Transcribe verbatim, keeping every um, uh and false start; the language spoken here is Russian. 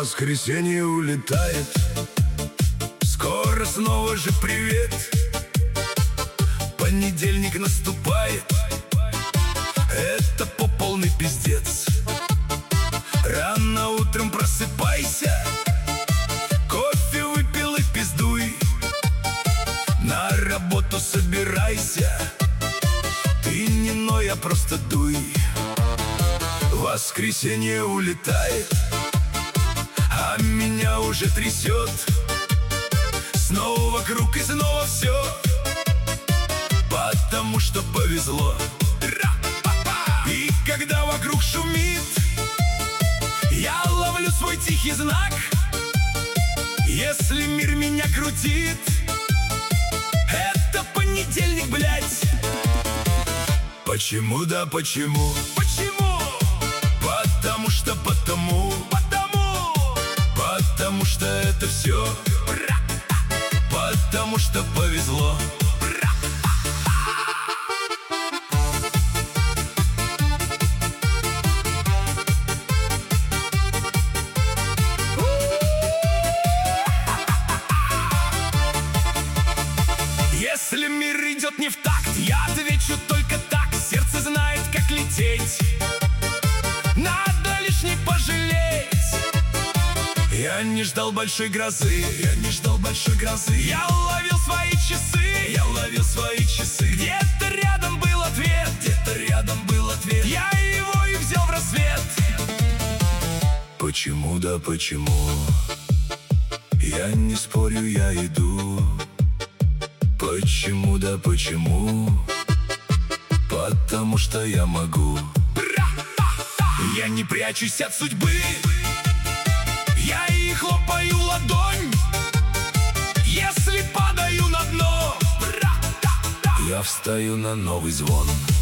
Воскресенье улетает, скоро снова же привет. Понедельник наступает, это по полный пиздец. Рано утром просыпайся, кофе выпил и пиздуй. На работу собирайся, ты не ной, а просто дуй. Воскресенье улетает, а меня уже трясет. Снова вокруг и снова все, потому что повезло. И когда вокруг шумит, я ловлю свой тихий знак. Если мир меня крутит, это понедельник, блядь. Почему, да почему? Почему? Потому что потому Потому Потому что это все Потому что повезло. Если мир идет не в такт, я отвечу только так. Сердце знает, как лететь, надо лишь не пожалеть. Я не ждал большой грозы, я не ждал большой грозы. Я ловил свои часы, я ловил свои часы. Где-то рядом был ответ, где-то рядом был ответ. Я его и взял в рассвет. Почему, да почему? Я не спорю, я иду. Почему, да почему? Потому что я могу. Я не прячусь от судьбы, я и хлопаю ладонь. Если падаю на дно, я встаю на новый звон.